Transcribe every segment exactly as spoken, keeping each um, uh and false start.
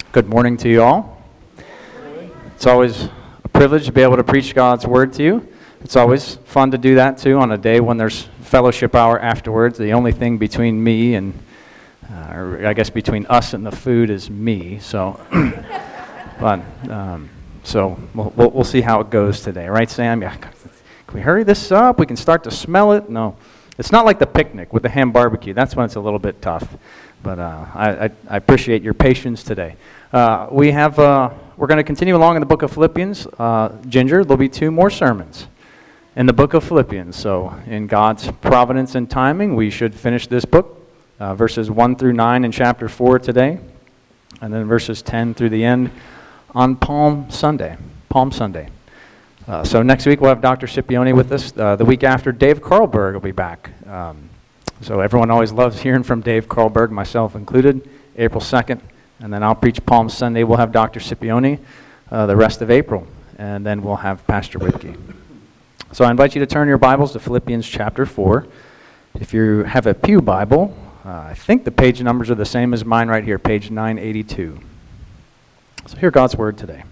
Good morning to you all. It's always a privilege to be able to preach God's Word to you. It's always fun to do that, too, on a day when there's fellowship hour afterwards. The only thing between me and, uh, or I guess between us and the food is me. So, but, um, so we'll, we'll, we'll see how it goes today. Right, Sam? Yeah. Can we hurry this up? We can start to smell it? No. It's not like the picnic with the ham barbecue. That's when it's a little bit tough. But uh, I, I, I appreciate your patience today. Uh, we have, uh, we're going to continue along in the book of Philippians. Uh, Ginger, there'll be two more sermons in the book of Philippians. So in God's providence and timing, we should finish this book, uh, verses one through nine in chapter four today, and then verses ten through the end on Palm Sunday. Palm Sunday. Uh, so next week we'll have Doctor Scipione with us. Uh, the week after, Dave Carlberg will be back. Um, so everyone always loves hearing from Dave Carlberg, myself included, April second. And then I'll preach Palm Sunday. We'll have Doctor Scipione uh, the rest of April. And then we'll have Pastor Whitke. So I invite you to turn your Bibles to Philippians chapter four. If you have a pew Bible, uh, I think the page numbers are the same as mine right here, page nine eighty-two. So hear God's word today.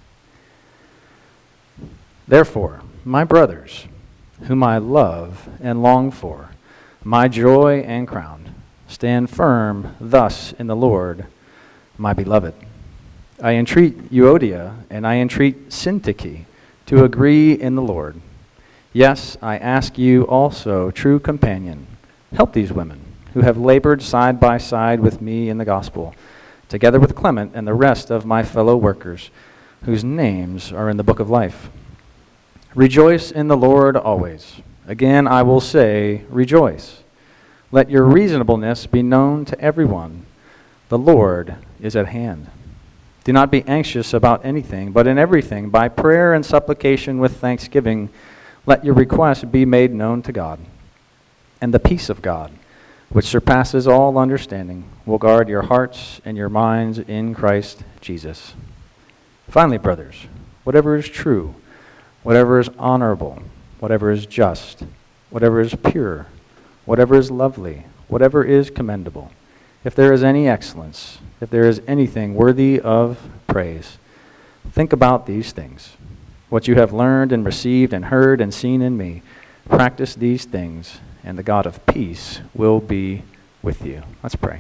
Therefore, my brothers, whom I love and long for, my joy and crown, stand firm thus in the Lord, my beloved. I entreat Euodia and I entreat Syntyche to agree in the Lord. Yes, I ask you also, true companion, help these women who have labored side by side with me in the gospel, together with Clement and the rest of my fellow workers, whose names are in the book of life. Rejoice in the Lord always. Again, I will say, rejoice. Let your reasonableness be known to everyone. The Lord is at hand. Do not be anxious about anything, but in everything, by prayer and supplication with thanksgiving, let your requests be made known to God. And the peace of God, which surpasses all understanding, will guard your hearts and your minds in Christ Jesus. Finally, brothers, whatever is true, whatever is honorable, whatever is just, whatever is pure, whatever is lovely, whatever is commendable, if there is any excellence, if there is anything worthy of praise, think about these things. What you have learned and received and heard and seen in me, practice these things, and the God of peace will be with you. Let's pray.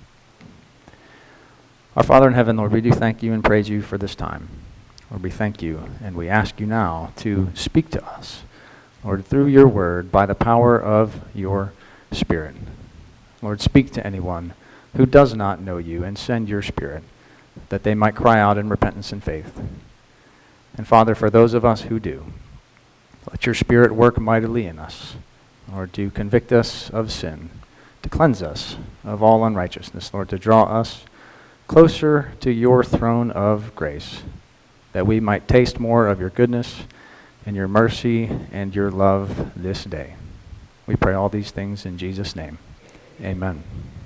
Our Father in heaven, Lord, we do thank you and praise you for this time. Lord, we thank you, and we ask you now to speak to us, Lord, through your word, by the power of your Spirit. Lord, speak to anyone who does not know you, and send your Spirit, that they might cry out in repentance and faith. And Father, for those of us who do, let your Spirit work mightily in us, Lord, to convict us of sin, to cleanse us of all unrighteousness, Lord, to draw us closer to your throne of grace, that we might taste more of your goodness and your mercy and your love this day. We pray all these things in Jesus' name. Amen.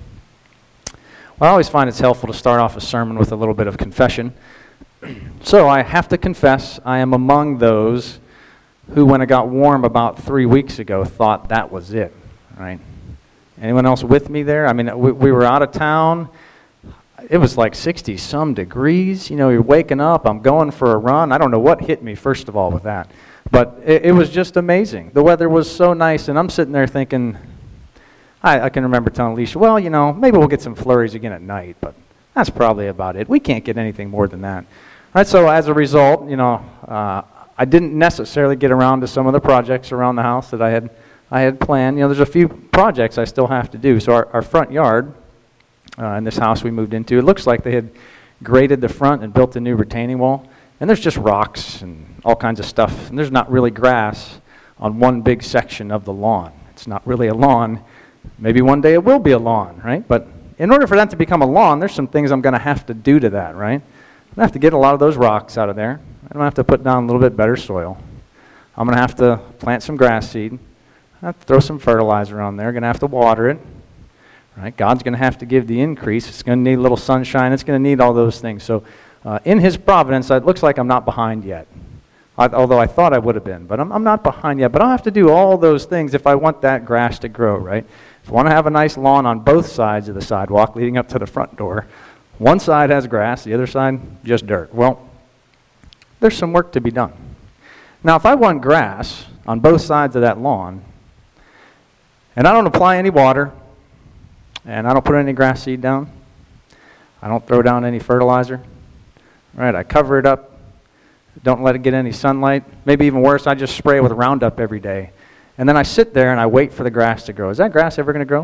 Well, I always find it's helpful to start off a sermon with a little bit of confession. So I have to confess, I am among those who, when it got warm about three weeks ago, thought that was it, right? Anyone else with me there? I mean, we, we were out of town. It was like sixty-some degrees. You know, you're waking up. I'm going for a run. I don't know what hit me, first of all, with that. But it, it was just amazing. The weather was so nice, and I'm sitting there thinking, I, I can remember telling Alicia, well, you know, maybe we'll get some flurries again at night, but that's probably about it. We can't get anything more than that. All right, so as a result, you know, uh, I didn't necessarily get around to some of the projects around the house that I had I had planned. You know, there's a few projects I still have to do. So our, our front yard uh, in this house we moved into, it looks like they had graded the front and built a new retaining wall. And there's just rocks and all kinds of stuff. And there's not really grass on one big section of the lawn. It's not really a lawn. Maybe one day it will be a lawn, right? But in order for that to become a lawn, there's some things I'm going to have to do to that, right? I'm going to have to get a lot of those rocks out of there. I'm going to have to put down a little bit better soil. I'm going to have to plant some grass seed. I have to throw some fertilizer on there. I'm going to have to water it. Right? God's going to have to give the increase. It's going to need a little sunshine. It's going to need all those things. So uh, in his providence, it looks like I'm not behind yet. I, although I thought I would have been. But I'm, I'm not behind yet. But I'll have to do all those things if I want that grass to grow, right? If I want to have a nice lawn on both sides of the sidewalk leading up to the front door, One side has grass, the other side just dirt. Well, there's some work to be done. Now, if I want grass on both sides of that lawn, and I don't apply any water, and I don't put any grass seed down, I don't throw down any fertilizer, right? I cover it up, don't let it get any sunlight. Maybe even worse, I just spray it with Roundup every day. And then I sit there and I wait for the grass to grow. Is that grass ever going to grow?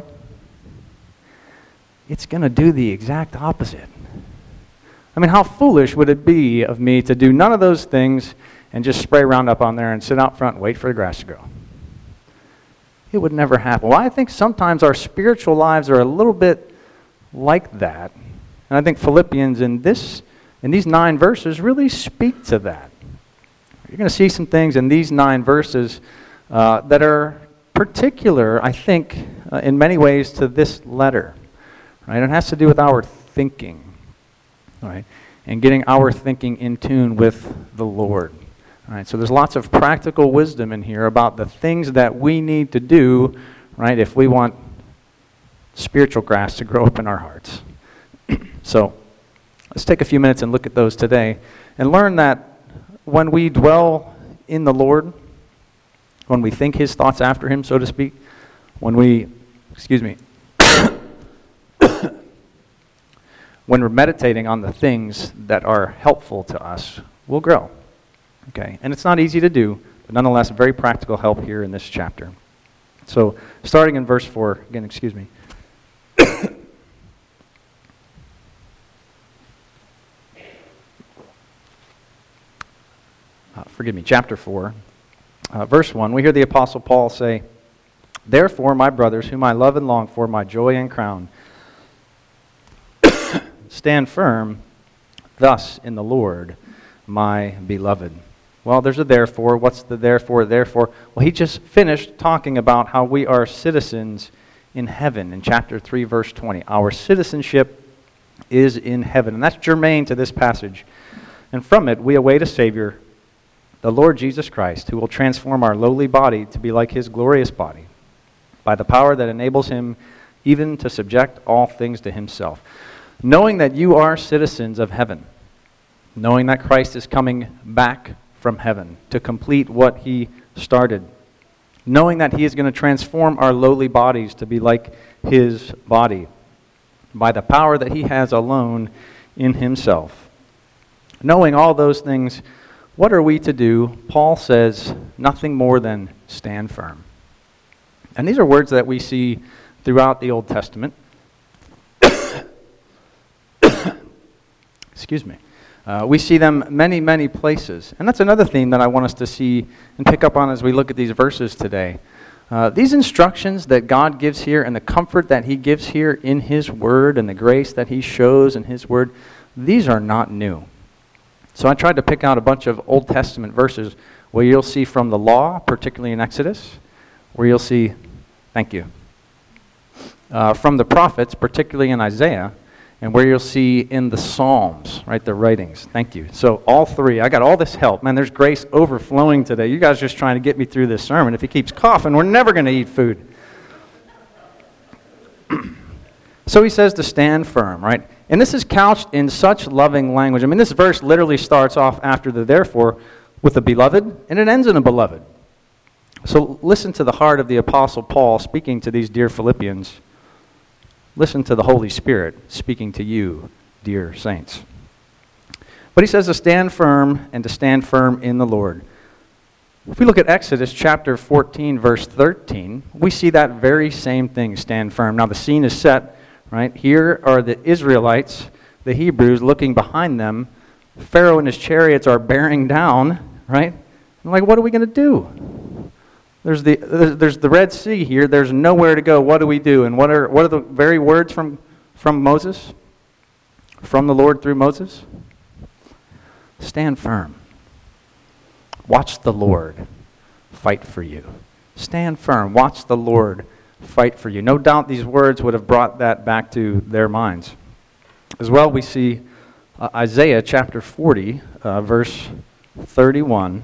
It's going to do the exact opposite. I mean, how foolish would it be of me to do none of those things and just spray Roundup on there and sit out front and wait for the grass to grow? It would never happen. Well, I think sometimes our spiritual lives are a little bit like that. And I think Philippians in this, in these nine verses really speak to that. You're going to see some things in these nine verses uh, that are particular, I think, uh, in many ways to this letter. Right? It has to do with our thinking, right? And getting our thinking in tune with the Lord. Right? So there's lots of practical wisdom in here about the things that we need to do, right, if we want spiritual grass to grow up in our hearts. So let's take a few minutes and look at those today and learn that when we dwell in the Lord, when we think His thoughts after Him, so to speak, when we, excuse me, when we're meditating on the things that are helpful to us, we'll grow. Okay, and it's not easy to do, but nonetheless, very practical help here in this chapter. So, starting in verse four, again, excuse me. uh, forgive me, chapter four, uh, verse one, we hear the Apostle Paul say, "Therefore, my brothers, whom I love and long for, my joy and crown, stand firm thus in the Lord, my beloved." Well, there's a therefore. What's the therefore, therefore? Well, he just finished talking about how we are citizens in heaven in chapter three, verse twenty. Our citizenship is in heaven, and that's germane to this passage. And from it, we await a Savior, the Lord Jesus Christ, who will transform our lowly body to be like His glorious body by the power that enables Him even to subject all things to Himself. Knowing that you are citizens of heaven, knowing that Christ is coming back from heaven to complete what He started, knowing that He is going to transform our lowly bodies to be like His body by the power that He has alone in Himself. Knowing all those things, what are we to do? Paul says nothing more than stand firm. And these are words that we see throughout the Old Testament. Excuse me. Uh, we see them many, many places. And that's another theme that I want us to see and pick up on as we look at these verses today. Uh, these instructions that God gives here and the comfort that He gives here in His Word and the grace that He shows in His Word, these are not new. So I tried to pick out a bunch of Old Testament verses where you'll see from the law, particularly in Exodus, where you'll see, thank you, uh, from the prophets, particularly in Isaiah, and where you'll see in the Psalms, right, the writings. Thank you. So all three. I got all this help. Man, there's grace overflowing today. You guys are just trying to get me through this sermon. If he keeps coughing, we're never going to eat food. So he says to stand firm, right? And this is couched in such loving language. I mean, this verse literally starts off after the therefore with a beloved, and it ends in a beloved. So listen to the heart of the Apostle Paul speaking to these dear Philippians. Listen to the Holy Spirit speaking to you, dear saints. But he says to stand firm and to stand firm in the Lord. If we look at Exodus chapter fourteen, verse thirteen, we see that very same thing, stand firm. Now the scene is set, right? Here are the Israelites, the Hebrews, looking behind them. Pharaoh and his chariots are bearing down, right? And like, what are we going to do? There's the there's the Red Sea here. There's nowhere to go. What do we do? And what are what are the very words from from Moses? From the Lord through Moses? Stand firm. Watch the Lord fight for you. Stand firm. Watch the Lord fight for you. No doubt these words would have brought that back to their minds. As well, we see uh, Isaiah chapter forty, uh, verse thirty-one.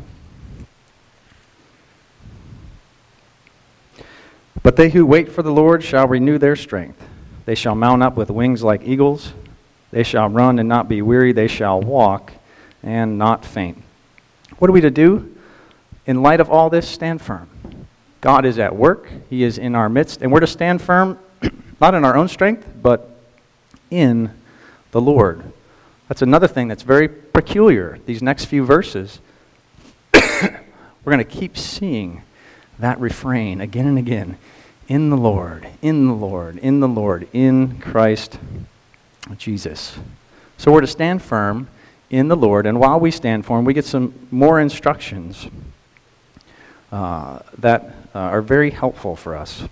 But they who wait for the Lord shall renew their strength. They shall mount up with wings like eagles. They shall run and not be weary. They shall walk and not faint. What are we to do? In light of all this, stand firm. God is at work. He is in our midst. And we're to stand firm, not in our own strength, but in the Lord. That's another thing that's very peculiar. These next few verses, we're going to keep seeing that refrain again and again. In the Lord, in the Lord, in the Lord, in Christ Jesus. So we're to stand firm in the Lord, and while we stand firm, we get some more instructions uh, that uh, are very helpful for us.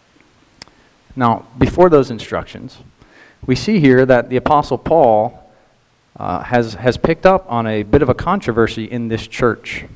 Now, before those instructions, we see here that the Apostle Paul uh, has, has picked up on a bit of a controversy in this church.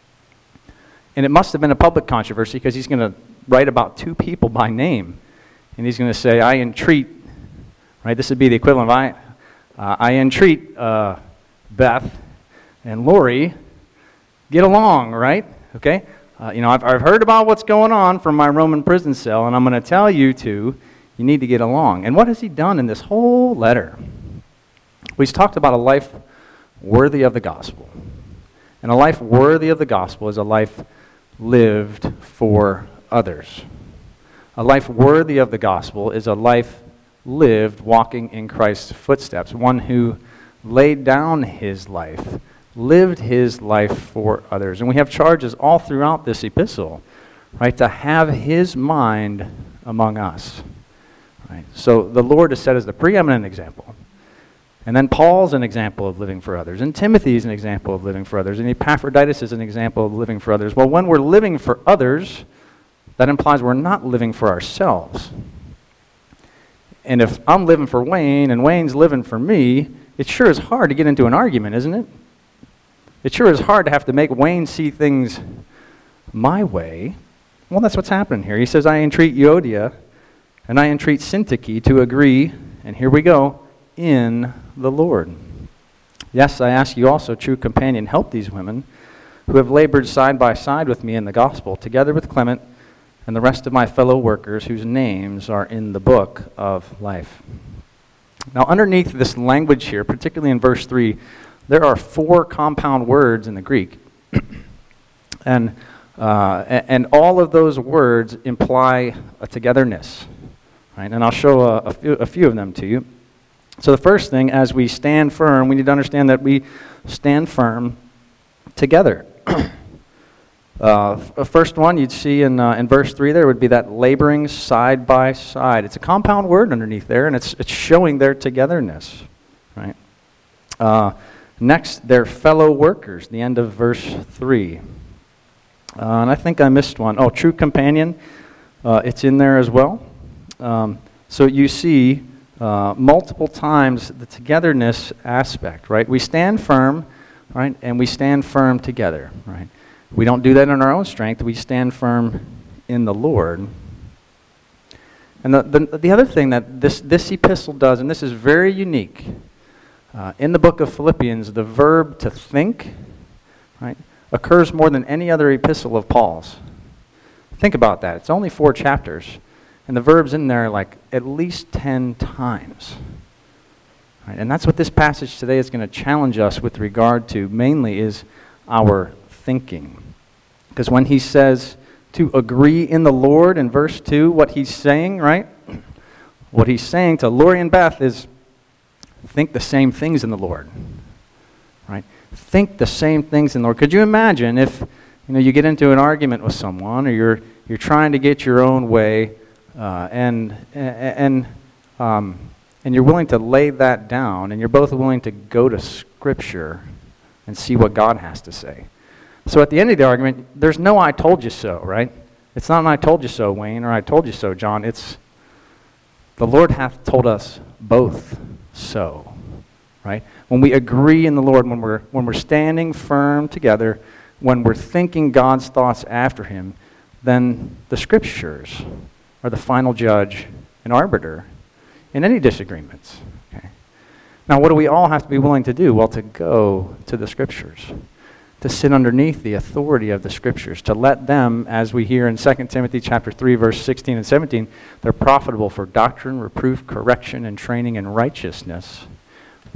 And it must have been a public controversy because he's going to write about two people by name. And he's going to say, I entreat, right? This would be the equivalent of, I, uh, I entreat uh, Beth and Lori, get along, right? Okay? Uh, you know, I've, I've heard about what's going on from my Roman prison cell, and I'm going to tell you two, you need to get along. And what has he done in this whole letter? Well, he's talked about a life worthy of the gospel. And a life worthy of the gospel is a life lived for others. A life worthy of the gospel is a life lived walking in Christ's footsteps, one who laid down his life, lived his life for others. And we have charges all throughout this epistle, right, to have his mind among us. Right? So the Lord is set as the preeminent example. And then Paul's an example of living for others. And Timothy's an example of living for others. And Epaphroditus is an example of living for others. Well, when we're living for others, that implies we're not living for ourselves. And if I'm living for Wayne and Wayne's living for me, it sure is hard to get into an argument, isn't it? It sure is hard to have to make Wayne see things my way. Well, that's what's happening here. He says, I entreat Euodia and I entreat Syntyche to agree, and here we go, in the Lord. Yes, I ask you also, true companion, help these women who have labored side by side with me in the gospel, together with Clement and the rest of my fellow workers whose names are in the book of life. Now, underneath this language here, particularly in verse three, there are four compound words in the Greek. and, uh, and all of those words imply a togetherness. Right? And I'll show a, a, few, a few of them to you. So the first thing, as we stand firm, we need to understand that we stand firm together. uh, first one you'd see in, uh, in verse three there would be that laboring side by side. It's a compound word underneath there, and it's, it's showing their togetherness. Right? Uh, next, their fellow workers, the end of verse three. Uh, and I think I missed one. Oh, true companion, uh, it's in there as well. Um, so you see uh, multiple times the togetherness aspect, right? We stand firm, right, and we stand firm together, right? We don't do that in our own strength. We stand firm in the Lord. And the, the, the other thing that this, this epistle does, and this is very unique, uh, in the book of Philippians, the verb to think, right, occurs more than any other epistle of Paul's. Think about that. It's only four chapters. And the verb's in there like at least ten times. Right? And that's what this passage today is going to challenge us with regard to, mainly, is our thinking. Because when he says to agree in the Lord in verse two, what he's saying, right? What he's saying to Lori and Beth is think the same things in the Lord. Right? Think the same things in the Lord. Could you imagine if, you know, you get into an argument with someone, or you're you're trying to get your own way, Uh, and and um, and you're willing to lay that down, and you're both willing to go to Scripture and see what God has to say. So at the end of the argument, there's no I told you so, right? It's not an I told you so, Wayne, or I told you so, John. It's the Lord hath told us both so, right? When we agree in the Lord, when we're when we're standing firm together, when we're thinking God's thoughts after Him, then the Scriptures are the final judge and arbiter in any disagreements. Okay. Now, what do we all have to be willing to do? Well, to go to the Scriptures, to sit underneath the authority of the Scriptures, to let them, as we hear in Second Timothy chapter three, verse sixteen and seventeen, they're profitable for doctrine, reproof, correction, and training in righteousness,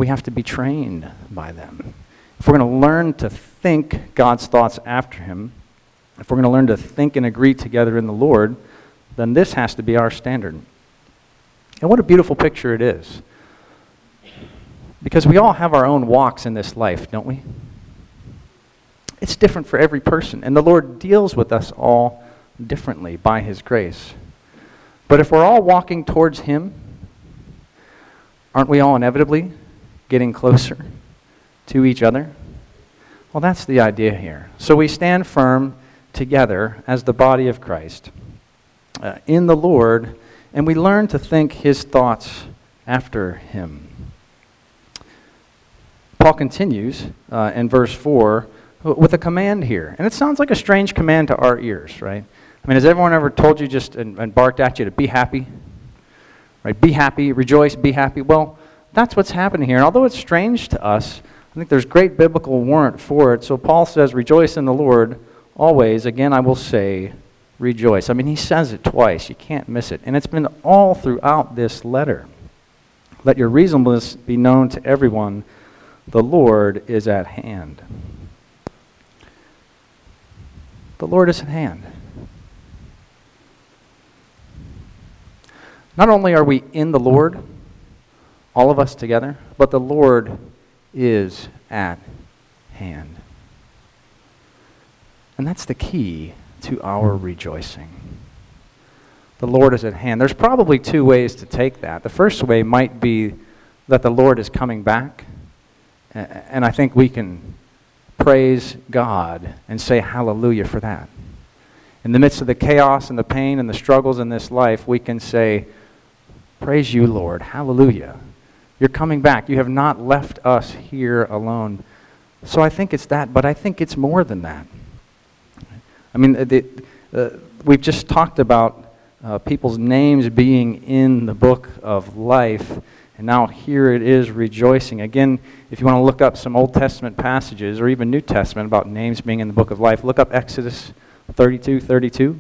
we have to be trained by them. If we're going to learn to think God's thoughts after him, if we're going to learn to think and agree together in the Lord, then this has to be our standard. And what a beautiful picture it is. Because we all have our own walks in this life, don't we? It's different for every person, and the Lord deals with us all differently by his grace. But if we're all walking towards him, aren't we all inevitably getting closer to each other? Well, that's the idea here. So we stand firm together as the body of Christ uh, in the Lord, and we learn to think his thoughts after him. Paul continues uh, in verse four with a command here. And it sounds like a strange command to our ears, right? I mean, has everyone ever told you just and, and barked at you to be happy? Right? Be happy, rejoice, be happy. Well, that's what's happening here. And although it's strange to us, I think there's great biblical warrant for it. So Paul says, rejoice in the Lord always. Again, I will say, rejoice. I mean, he says it twice. You can't miss it. And it's been all throughout this letter. Let your reasonableness be known to everyone. The Lord is at hand. The Lord is at hand. Not only are we in the Lord, all of us together, but the Lord is at hand. And that's the key to our rejoicing. The Lord is at hand. There's probably two ways to take that. The first way might be that the Lord is coming back, and I think we can praise God and say hallelujah for that. In the midst of the chaos and the pain and the struggles in this life, we can say, praise you, Lord, hallelujah. You're coming back. You have not left us here alone. So I think it's that, but I think it's more than that. I mean, the, uh, we've just talked about uh, people's names being in the book of life, and now here it is rejoicing. Again, if you want to look up some Old Testament passages or even New Testament about names being in the book of life, look up Exodus thirty-two thirty-two.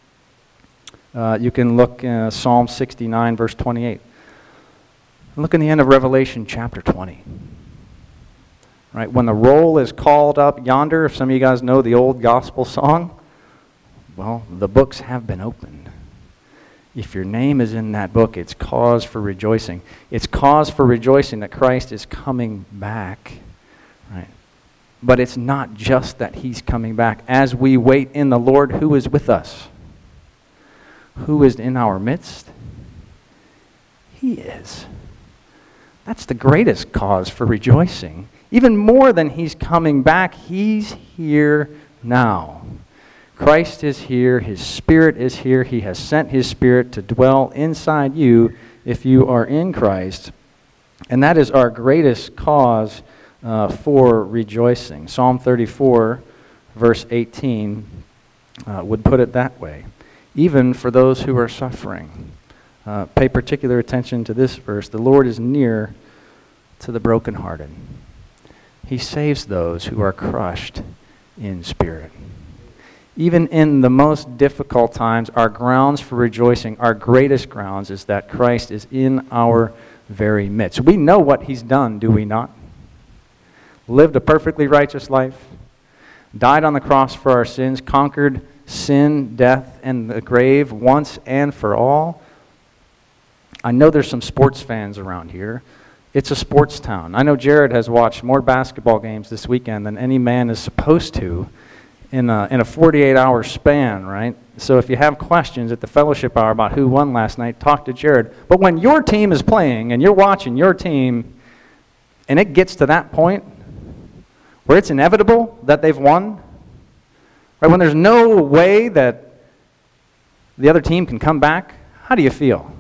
Uh, you can look uh, Psalm sixty-nine, verse twenty-eight. Look in the end of Revelation chapter twenty. Right, when the roll is called up yonder, if some of you guys know the old gospel song, well, the books have been opened. If your name is in that book, it's cause for rejoicing. It's cause for rejoicing that Christ is coming back. Right? But it's not just that he's coming back. As we wait in the Lord, who is with us? Who is in our midst? He is. That's the greatest cause for rejoicing. Even more than he's coming back, he's here now. Christ is here. His Spirit is here. He has sent his Spirit to dwell inside you if you are in Christ. And that is our greatest cause uh, for rejoicing. Psalm thirty-four, verse eighteen, uh, would put it that way. Even for those who are suffering. Uh, pay particular attention to this verse. The Lord is near to the brokenhearted. He saves those who are crushed in spirit. Even in the most difficult times, our grounds for rejoicing, our greatest grounds, is that Christ is in our very midst. We know what he's done, do we not? Lived a perfectly righteous life, died on the cross for our sins, conquered sin, death, and the grave once and for all. I know there's some sports fans around here. It's a sports town. I know Jared has watched more basketball games this weekend than any man is supposed to in a, in a forty-eight hour span, right? So if you have questions at the fellowship hour about who won last night, talk to Jared. But when your team is playing and you're watching your team and it gets to that point where it's inevitable that they've won, right? When there's no way that the other team can come back, how do you feel?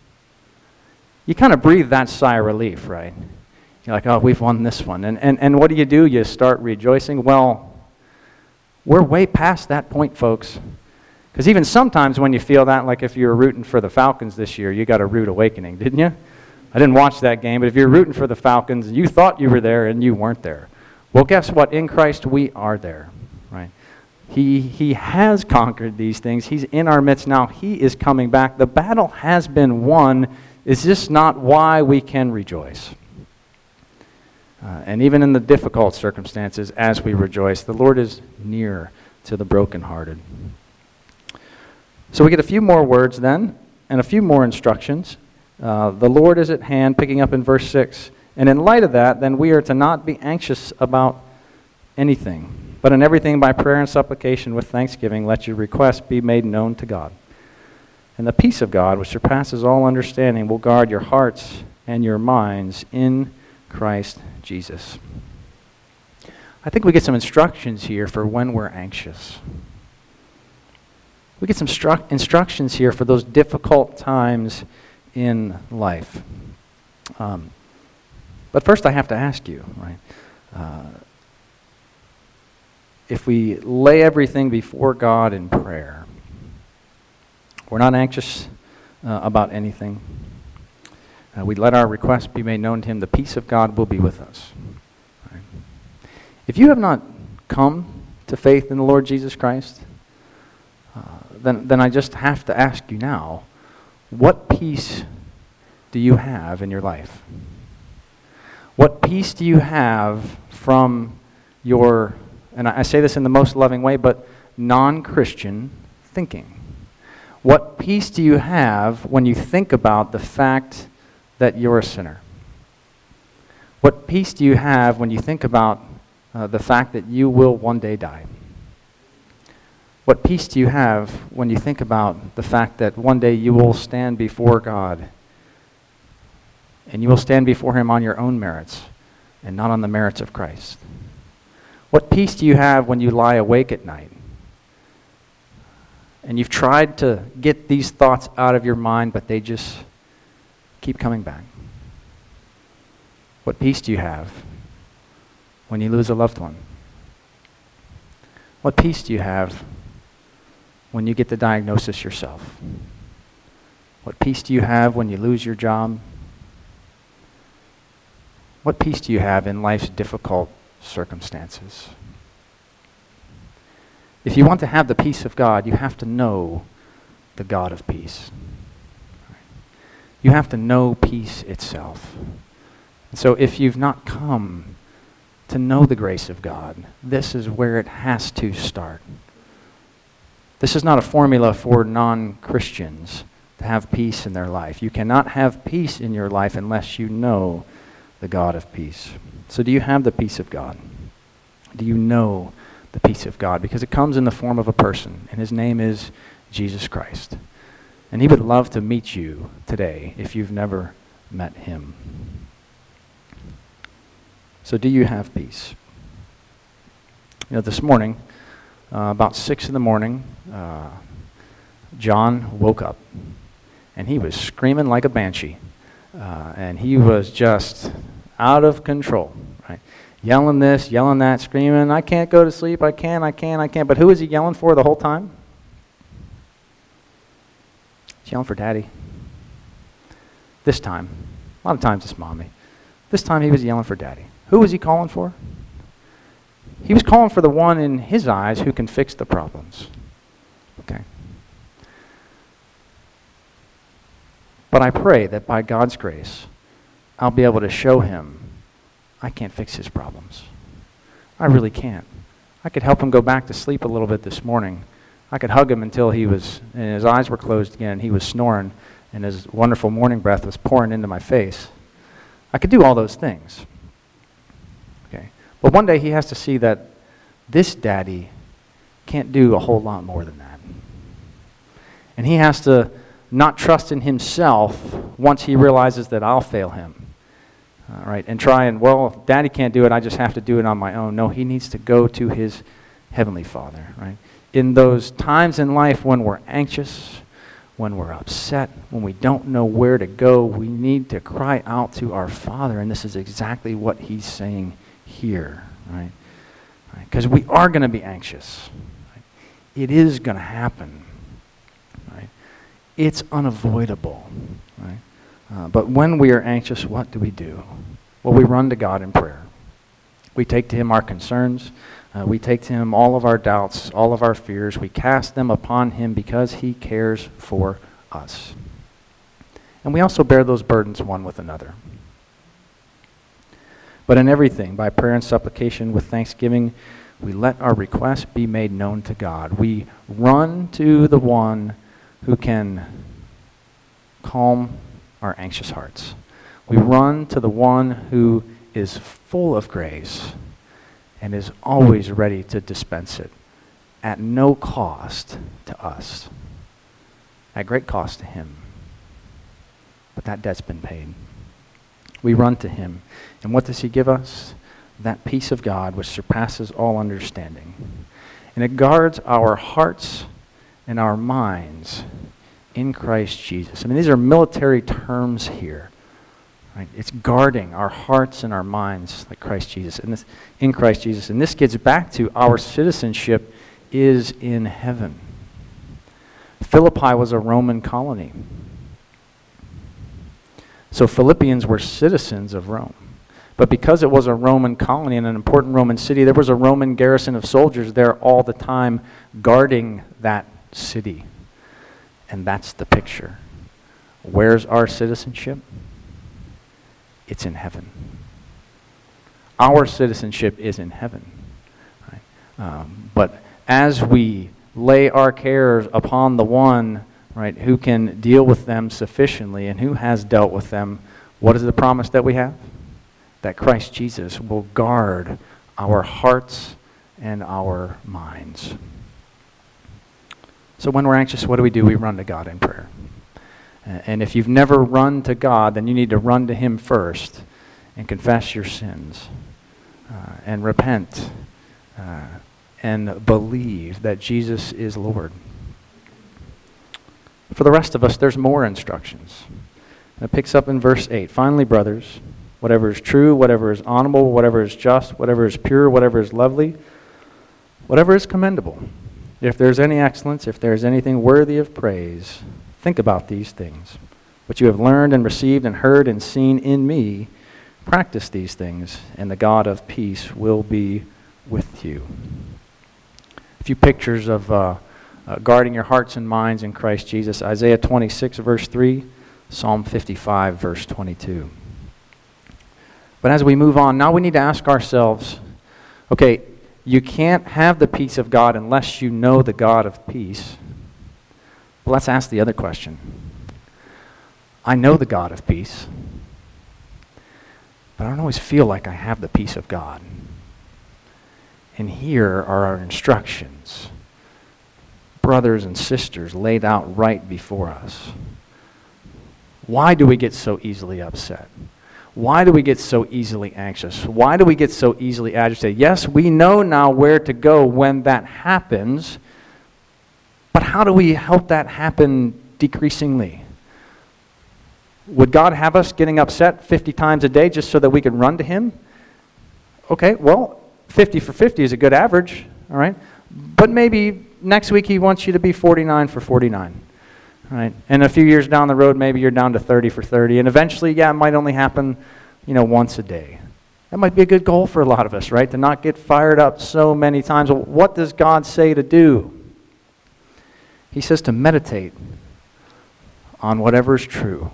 You kind of breathe that sigh of relief, right? You're like, oh, we've won this one. And, and, and what do you do? You start rejoicing. Well, we're way past that point, folks. Because even sometimes when you feel that, like if you were rooting for the Falcons this year, you got a rude awakening, didn't you? I didn't watch that game, but if you're rooting for the Falcons, you thought you were there and you weren't there. Well, guess what? In Christ, we are there, right? He, he has conquered these things. He's in our midst now. He is coming back. The battle has been won. Is this not why we can rejoice? Uh, and even in the difficult circumstances, as we rejoice, the Lord is near to the brokenhearted. So we get a few more words then, and a few more instructions. Uh, the Lord is at hand, picking up in verse six. And in light of that, then we are to not be anxious about anything, but in everything by prayer and supplication with thanksgiving, let your requests be made known to God. And the peace of God, which surpasses all understanding, will guard your hearts and your minds in Christ Jesus. I think we get some instructions here for when we're anxious. We get some stru- instructions here for those difficult times in life. Um, but first I have to ask you, right? Uh, if we lay everything before God in prayer, we're not anxious uh, about anything. Uh, we let our requests be made known to Him. The peace of God will be with us. Right? If you have not come to faith in the Lord Jesus Christ, uh, then, then I just have to ask you now, what peace do you have in your life? What peace do you have from your, and I say this in the most loving way, but non-Christian thinking? What peace do you have when you think about the fact that you're a sinner? What peace do you have when you think about uh, the fact that you will one day die? What peace do you have when you think about the fact that one day you will stand before God and you will stand before Him on your own merits and not on the merits of Christ? What peace do you have when you lie awake at night and you've tried to get these thoughts out of your mind, but they just keep coming back? What peace do you have when you lose a loved one? What peace do you have when you get the diagnosis yourself? What peace do you have when you lose your job? What peace do you have in life's difficult circumstances? If you want to have the peace of God, you have to know the God of peace. You have to know peace itself. And so if you've not come to know the grace of God, this is where it has to start. This is not a formula for non-Christians to have peace in their life. You cannot have peace in your life unless you know the God of peace. So do you have the peace of God? Do you know the peace of God? Because it comes in the form of a person, and His name is Jesus Christ. And He would love to meet you today if you've never met Him. So do you have peace? You know, this morning, uh, about six in the morning, uh, John woke up, and he was screaming like a banshee. Uh, and he was just out of control, right? Yelling this, yelling that, screaming, I can't go to sleep, I can't, I can't, I can't. But who was he yelling for the whole time? He's yelling for Daddy. This time, a lot of times it's Mommy. This time he was yelling for Daddy. Who was he calling for? He was calling for the one in his eyes who can fix the problems. Okay. But I pray that by God's grace, I'll be able to show him I can't fix his problems. I really can't. I could help him go back to sleep a little bit this morning. I could hug him until he was, and his eyes were closed again, and he was snoring, and his wonderful morning breath was pouring into my face. I could do all those things. Okay. But one day he has to see that this daddy can't do a whole lot more than that. And he has to not trust in himself once he realizes that I'll fail him. All right, and try and, well, if Daddy can't do it, I just have to do it on my own. No, he needs to go to his Heavenly Father, right? In those times in life when we're anxious, when we're upset, when we don't know where to go, we need to cry out to our Father, and this is exactly what he's saying here, right? Because right? we are going to be anxious. Right? It is going to happen, right? It's unavoidable, right? Uh, but when we are anxious, what do we do? Well, we run to God in prayer. We take to him our concerns. Uh, we take to him all of our doubts, all of our fears. We cast them upon him because he cares for us. And we also bear those burdens one with another. But in everything, by prayer and supplication with thanksgiving, we let our requests be made known to God. We run to the one who can calm our anxious hearts. We run to the one who is full of grace and is always ready to dispense it at no cost to us, at great cost to him. But that debt's been paid. We run to him. And what does he give us? That peace of God which surpasses all understanding. And it guards our hearts and our minds in Christ Jesus. I mean, these are military terms here. Right? It's guarding our hearts and our minds like Christ Jesus. And this, in Christ Jesus. And this gets back to our citizenship is in heaven. Philippi was a Roman colony. So Philippians were citizens of Rome. But because it was a Roman colony and an important Roman city, there was a Roman garrison of soldiers there all the time guarding that city. And that's the picture. Where's our citizenship? It's in heaven. Our citizenship is in heaven. Right? Um, but as we lay our cares upon the one, right, who can deal with them sufficiently and who has dealt with them, what is the promise that we have? That Christ Jesus will guard our hearts and our minds. So when we're anxious, what do we do? We run to God in prayer. And if you've never run to God, then you need to run to him first and confess your sins uh, and repent uh, and believe that Jesus is Lord. For the rest of us, there's more instructions. It picks up in verse eight. Finally, brothers, whatever is true, whatever is honorable, whatever is just, whatever is pure, whatever is lovely, whatever is commendable, if there's any excellence, if there is anything worthy of praise, think about these things. What you have learned and received and heard and seen in me, practice these things, and the God of peace will be with you. A few pictures of uh, uh, guarding your hearts and minds in Christ Jesus. Isaiah twenty-six, verse three, Psalm fifty-five, verse twenty-two. But as we move on, now we need to ask ourselves, okay, you can't have the peace of God unless you know the God of peace. Well, let's ask the other question. I know the God of peace, but I don't always feel like I have the peace of God. And here are our instructions, brothers and sisters, laid out right before us. Why do we get so easily upset? Why do we get so easily anxious? Why do we get so easily agitated? Yes, we know now where to go when that happens, but how do we help that happen decreasingly? Would God have us getting upset fifty times a day just so that we could run to him? Okay, well, fifty for fifty is a good average, all right? But maybe next week he wants you to be forty-nine for forty-nine. Right? And a few years down the road, maybe you're down to thirty for thirty. And eventually, yeah, it might only happen, you know, once a day. That might be a good goal for a lot of us, right? To not get fired up so many times. Well, what does God say to do? He says to meditate on whatever is true.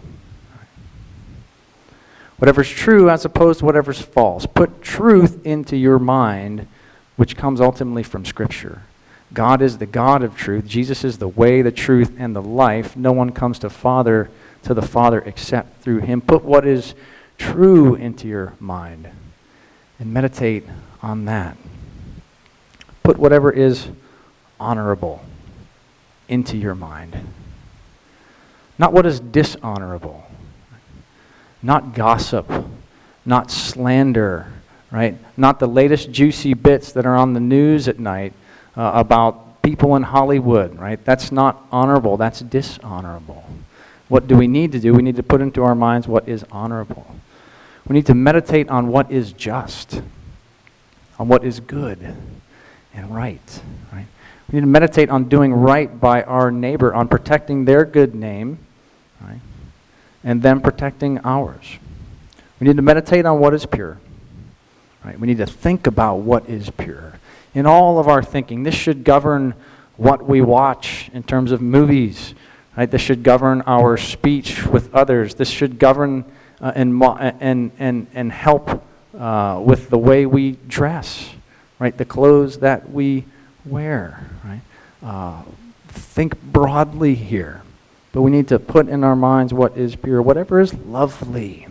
Whatever's true as opposed to whatever's false. Put truth into your mind, which comes ultimately from Scripture. God is the God of truth. Jesus is the way, the truth, and the life. No one comes to Father to the Father except through him. Put what is true into your mind and meditate on that. Put whatever is honorable into your mind. Not what is dishonorable. Not gossip. Not slander, right? Not the latest juicy bits that are on the news at night. Uh, about people in Hollywood, right? That's not honorable. That's dishonorable. What do we need to do? We need to put into our minds what is honorable. We need to meditate on what is just, on what is good and right, right? We need to meditate on doing right by our neighbor, on protecting their good name, right? And then protecting ours. We need to meditate on what is pure, right? We need to think about what is pure. In all of our thinking, this should govern what we watch in terms of movies, right? This should govern our speech with others. This should govern uh, and, and, and, and help uh, with the way we dress, right? The clothes that we wear, right? Uh, think broadly here. But we need to put in our minds what is pure, whatever is lovely.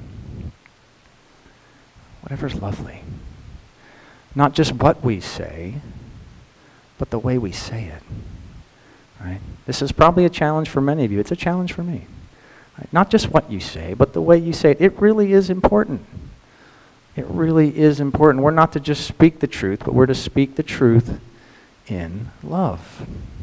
Whatever is lovely. Not just what we say, but the way we say it. Right? This is probably a challenge for many of you. It's a challenge for me. Right? Not just what you say, but the way you say it. It really is important. It really is important. We're not to just speak the truth, but we're to speak the truth in love.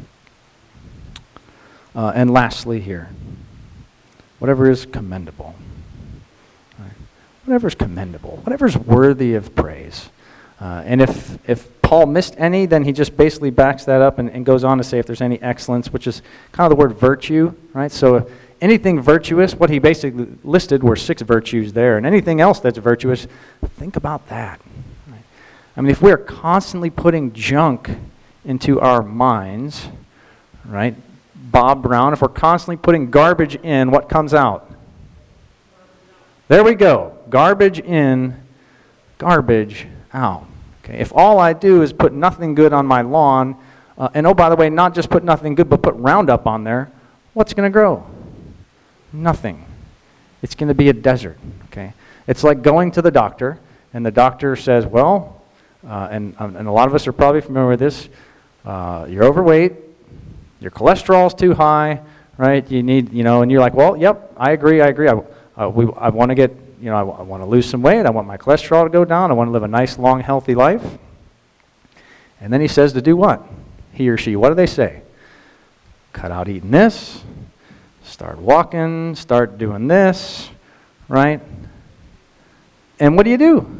Uh, and lastly here, whatever is commendable. Right? Whatever is commendable. Whatever is worthy of praise. Uh, and if if Paul missed any, then he just basically backs that up and, and goes on to say if there's any excellence, which is kind of the word virtue, right? So anything virtuous, what he basically listed were six virtues there. And anything else that's virtuous, think about that. Right? I mean, if we're constantly putting junk into our minds, right? Bob Brown, if we're constantly putting garbage in, what comes out? There we go. Garbage in, garbage out. Okay. If all I do is put nothing good on my lawn, uh, and oh, by the way, not just put nothing good, but put Roundup on there, what's going to grow? Nothing. It's going to be a desert. Okay. It's like going to the doctor, and the doctor says, well, uh, and, um, and a lot of us are probably familiar with this, uh, you're overweight, your cholesterol's too high, right? You need, you know, and you're like, well, yep, I agree, I agree. I, uh, we, I want to get, you know, I, I want to lose some weight. I want my cholesterol to go down. I want to live a nice, long, healthy life. And then he says to do what? He or she, what do they say? Cut out eating this, start walking, start doing this, right? And what do you do?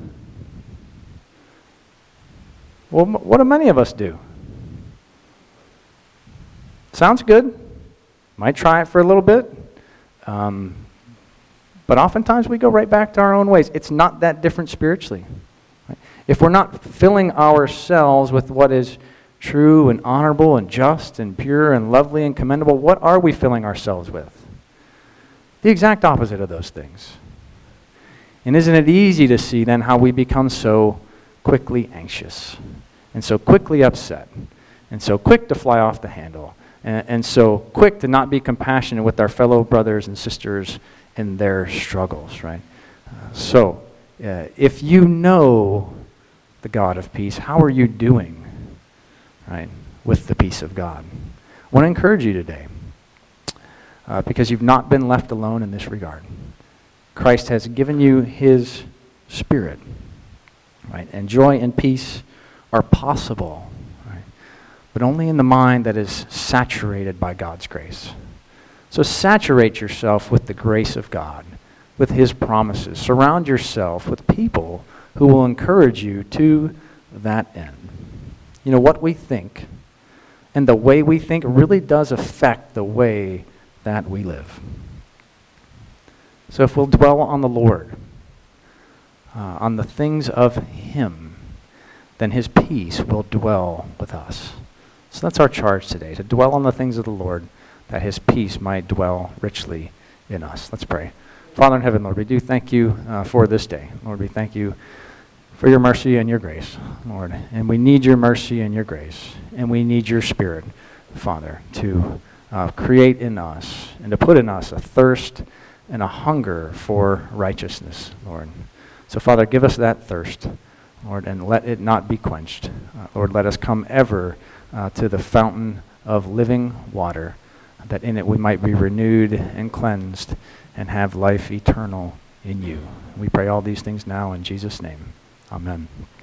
Well, m- what do many of us do? Sounds good. Might try it for a little bit. Um, but oftentimes we go right back to our own ways. It's not that different spiritually. Right? If we're not filling ourselves with what is true and honorable and just and pure and lovely and commendable, what are we filling ourselves with? The exact opposite of those things. And isn't it easy to see then how we become so quickly anxious and so quickly upset and so quick to fly off the handle and, and so quick to not be compassionate with our fellow brothers and sisters in their struggles, right? Uh, so, uh, if you know the God of peace, how are you doing, right, with the peace of God? I want to encourage you today, uh, because you've not been left alone in this regard. Christ has given you his Spirit, right? And joy and peace are possible, right? But only in the mind that is saturated by God's grace. So saturate yourself with the grace of God, with his promises. Surround yourself with people who will encourage you to that end. You know, what we think and the way we think really does affect the way that we live. So if we'll dwell on the Lord, uh, on the things of him, then his peace will dwell with us. So that's our charge today, to dwell on the things of the Lord, that his peace might dwell richly in us. Let's pray. Father in heaven, Lord, we do thank you uh, for this day. Lord, we thank you for your mercy and your grace, Lord. And we need your mercy and your grace. And we need your Spirit, Father, to uh, create in us and to put in us a thirst and a hunger for righteousness, Lord. So, Father, give us that thirst, Lord, and let it not be quenched. Uh, Lord, let us come ever uh, to the fountain of living water, that in it we might be renewed and cleansed and have life eternal in you. We pray all these things now in Jesus' name. Amen.